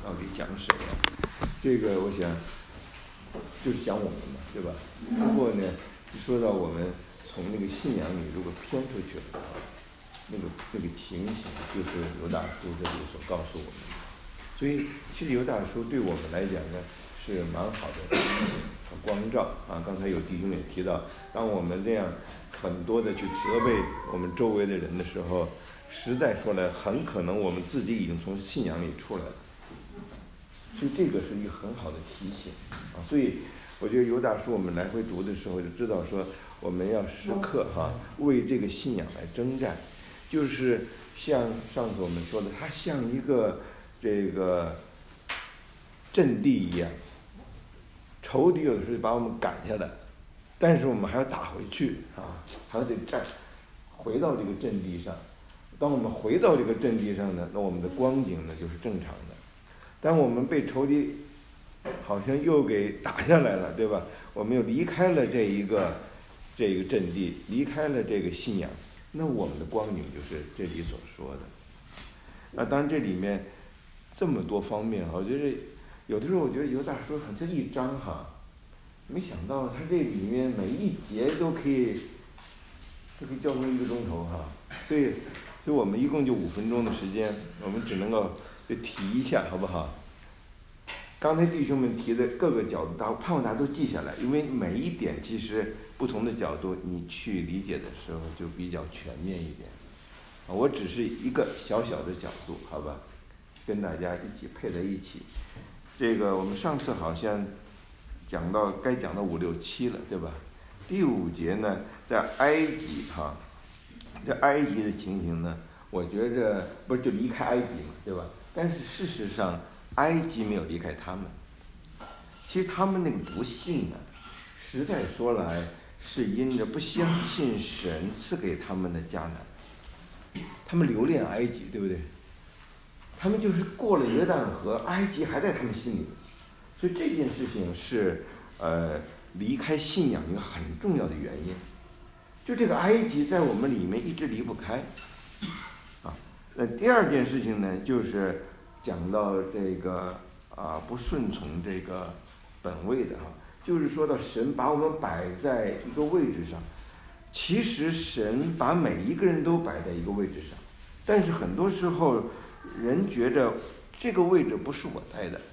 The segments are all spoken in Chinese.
到底讲谁呀？这个我想就是讲我们嘛，对吧？不过呢，说到我们从那个信仰里如果偏出去了的话，那个情形就是犹大叔这里所告诉我们的。所以其实犹大叔对我们来讲呢是蛮好的光照啊。刚才有弟兄也提到，当我们这样很多的去责备我们周围的人的时候，实在说来，很可能我们自己已经从信仰里出来了。所以这个是一个很好的提醒啊。所以我觉得犹大书我们来回读的时候就知道说，我们要时刻为这个信仰来征战，就是像上次我们说的，它像一个这个阵地一样，仇敌有的时候把我们赶下来，但是我们还要打回去啊，还要得站回到这个阵地上。当我们回到这个阵地上呢，那我们的光景呢就是正常的。当我们被仇敌好像又给打下来了，对吧？我们又离开了这一个阵地，离开了这个信仰，那我们的光景就是这里所说的。那当然这里面这么多方面，我觉得有的时候我觉得犹大书这一章没想到它这里面每一节都可以教成1个钟头所以我们一共就5分钟的时间，我们只能够就提一下，好不好？刚才弟兄们提的各个角度，盼望大家都记下来，因为每一点其实不同的角度，你去理解的时候就比较全面一点。我只是一个小小的角度，好吧，跟大家一起配在一起。这个我们上次好像该讲到5、6、7了，对吧？第5节呢，在埃及这埃及的情形呢，我觉着不是就离开埃及嘛，对吧？但是事实上，埃及没有离开他们。其实他们那个不信呢，实在说来是因着不相信神赐给他们的迦南。他们留恋埃及，对不对？他们就是过了约旦河，埃及还在他们心里。所以这件事情是离开信仰一个很重要的原因。就这个埃及在我们里面一直离不开那第二件事情呢，就是讲到这个不顺从这个本位的就是说到神把我们摆在一个位置上，其实神把每一个人都摆在一个位置上，但是很多时候人觉着这个位置不是我待的，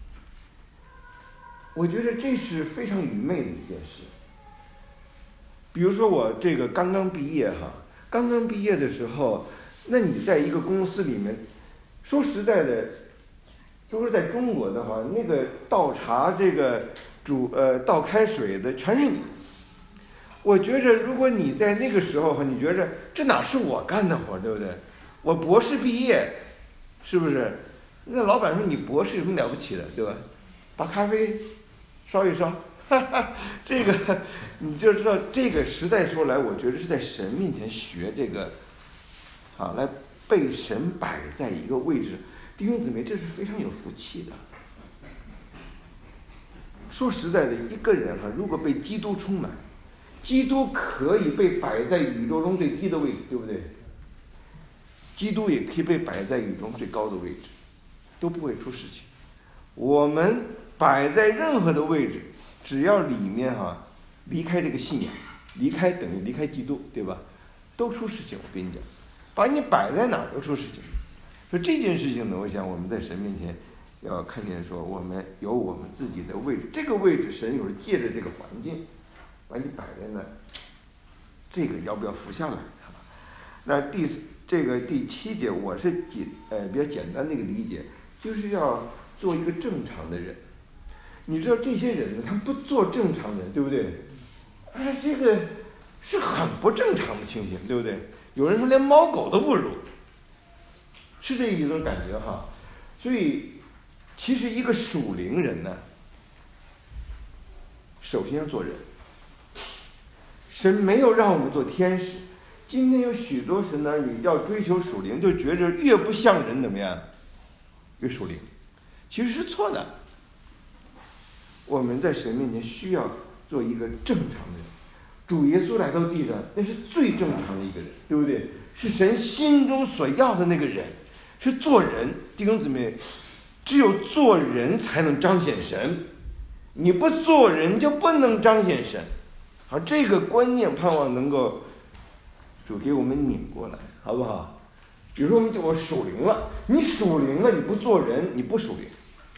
我觉得这是非常愚昧的一件事。比如说我这个刚刚毕业的时候，那你在一个公司里面，说实在的，就是在中国的话，那个倒茶这个倒开水的全是你。我觉着如果你在那个时候你觉着这哪是我干的活，对不对？我博士毕业，是不是？那老板说你博士有什么了不起的，对吧？把咖啡烧一烧，这个你就知道，这个实在说来，我觉得是在神面前学这个来被神摆在一个位置。弟兄姊妹，这是非常有福气的。说实在的，一个人如果被基督充满，基督可以被摆在宇宙中最低的位置，对不对？基督也可以被摆在宇宙中最高的位置，都不会出事情。我们摆在任何的位置，只要里面离开这个信仰，等于离开基督，对吧？都出事情。我跟你讲，把你摆在哪都出事情。所以这件事情呢，我想我们在神面前要看见说，我们有我们自己的位置，这个位置神有时简借着这个环境把你摆在那，这个要不要服下来？那第7节，我是比较简单的一个理解，就是要做一个正常的人。你知道这些人呢，他不做正常人，对不对？这个是很不正常的情形，对不对？有人说连猫狗都不如，是这一种感觉所以其实一个属灵人呢，首先要做人。神没有让我们做天使。今天有许多神的儿女要追求属灵，就觉着越不像人怎么样，越属灵，其实是错的。我们在神面前需要做一个正常的人。主耶稣来到地上，那是最正常的一个人，对不对？是神心中所要的那个人，是做人。弟兄姊妹， 只有做人才能彰显神，你不做人就不能彰显神。好，这个观念盼望能够主给我们拧过来，好不好？比如说我属灵了，你属灵了，你不做人，你不属灵，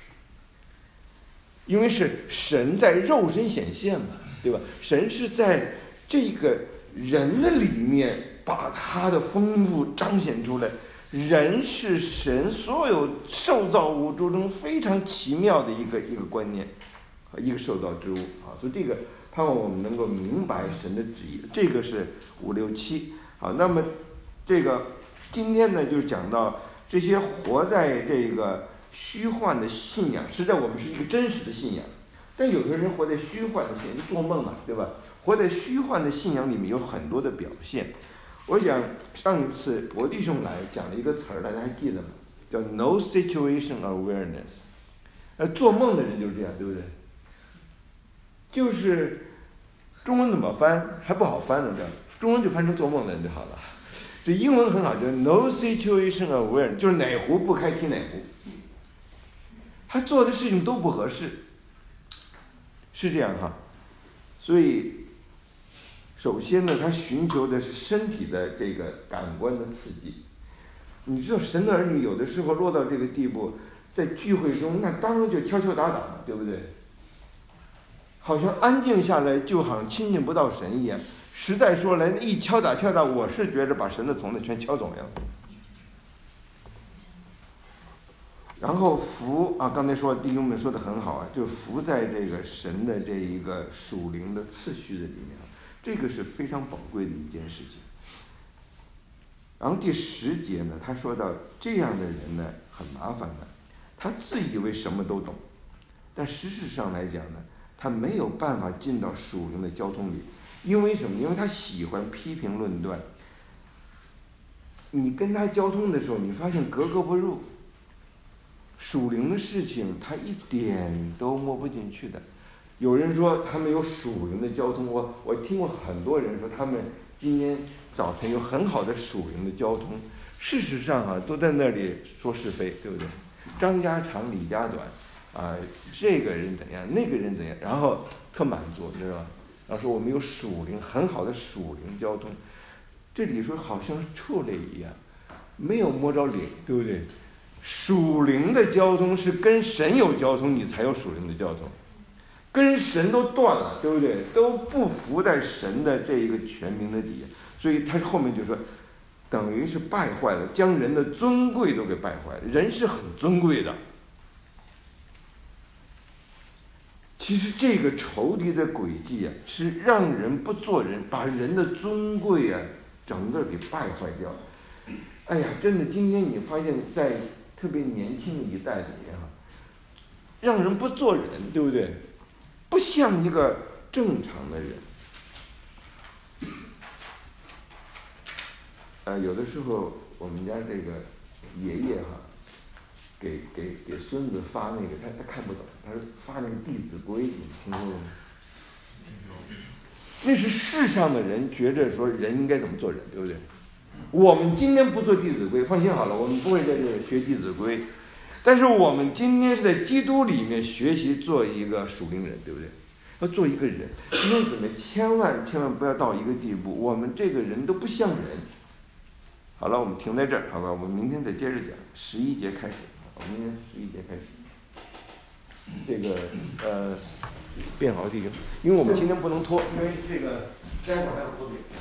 因为是神在肉身显现嘛，对吧？神是在这个人的里面把他的丰富彰显出来。人是神所有受造物中非常奇妙的一个观念，一个受造之物啊，所以这个盼望我们能够明白神的旨意。这个是5、6、7。好，那么这个今天呢，就讲到这些活在这个虚幻的信仰，实在我们是一个真实的信仰，但有的人活在虚幻的信仰，就做梦嘛，对吧？活在虚幻的信仰里面有很多的表现。我想上一次博弟兄来讲了一个词儿，大家还记得吗？叫 no situation awareness。做梦的人就是这样，对不对？就是中文怎么翻还不好翻呢，中文就翻成做梦的人就好了。这英文很好，叫 no situation awareness， 就是哪壶不开提哪壶。他做的事情都不合适，是这样哈。所以首先呢，他寻求的是身体的这个感官的刺激。你知道神的儿女有的时候落到这个地步，在聚会中那当然就敲敲打打，对不对？好像安静下来就好像亲近不到神一样。实在说来，一敲打，我是觉着把神的同在全敲走了。然后服啊，刚才说弟兄们说的很好啊，就是服在这个神的这一个属灵的次序的里面。这个是非常宝贵的一件事情。然后第10节呢，他说到这样的人呢很麻烦的，他自以为什么都懂，但事实上来讲呢，他没有办法进到属灵的交通里。因为什么？因为他喜欢批评论断。你跟他交通的时候，你发现格格不入，属灵的事情他一点都摸不进去的。有人说他们有属灵的交通，我听过很多人说他们今天早晨有很好的属灵的交通。事实上啊，都在那里说是非，对不对？张家长李家短啊，这个人怎样，那个人怎样，然后特满足，你知道吧？然后说我们有属灵很好的属灵交通，这里说好像是畜类一样，没有摸着灵，对不对？属灵的交通是跟神有交通，你才有属灵的交通。跟神都断了，对不对？都不服在神的这一个权柄的底下，所以他后面就说，等于是败坏了，将人的尊贵都给败坏了。人是很尊贵的。其实这个仇敌的诡计啊，是让人不做人，把人的尊贵啊，整个给败坏掉。哎呀，真的，今天你发现，在特别年轻的一代里面哈，让人不做人，对不对？不像一个正常的人。有的时候我们家这个爷爷哈，给孙子发那个，他看不懂，他说发那个《弟子规》，你听说过吗？那是世上的人觉着说人应该怎么做人，对不对？我们今天不做《弟子规》，放心好了，我们不会在这里学《弟子规》，但是我们今天是在基督里面学习做一个属灵人，对不对？要做一个人，弟兄姊妹，千万不要到一个地步，我们这个人都不像人。好了，我们停在这儿，好吧？我们明天再接着讲11节开始。明天11节开始。这个变好弟兄，因为我们今天不能拖，因为这个待会儿还有作业。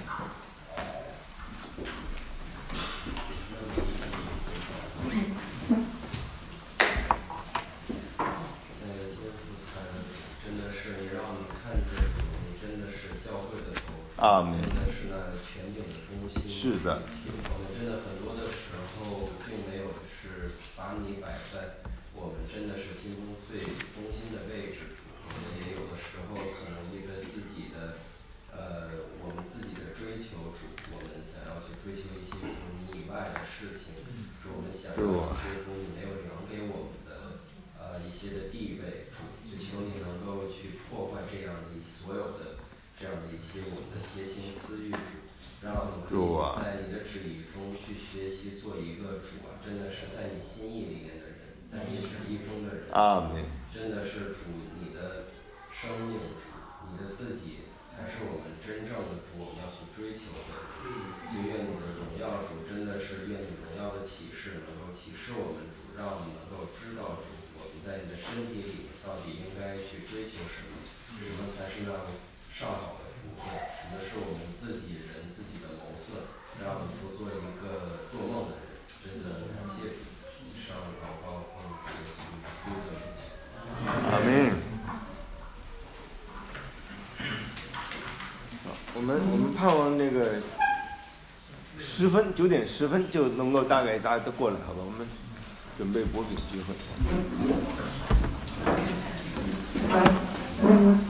阿门。 真的是那全景的中心。 是的。 我们真的很多的时候并没有是把你摆在我们真的是心中最中心的位置。我们也有的时候可能因为自己的我们自己的追求主，我们想要去追求一些主你以外的事情，是我们想要一些主你没有量给我们的一些的地位，主就求你能够去破坏这样的所有的。这样的一些我们的邪情私欲主，让我们可以在你的旨意中去学习做一个主啊，真的是在你心意里面的人， 在你旨意中的人。 阿门。 真的是主，你的生命主，你的自己才是我们真正的主，我们要去追求的主。就愿你的荣耀主，真的是愿你荣耀的启示能够启示我们主，让我们能够知道主，我们在你的身体里到底应该去追求什么，什么才是那上好的福分，什么是我们自己人自己的谋算，让我们不做一个做梦的人。真的感谢主，以上祷告奉主耶稣基督的名。 阿门。我们盼望那个9点10分就能够大概大家都过来，好吧？我们准备博饼聚会。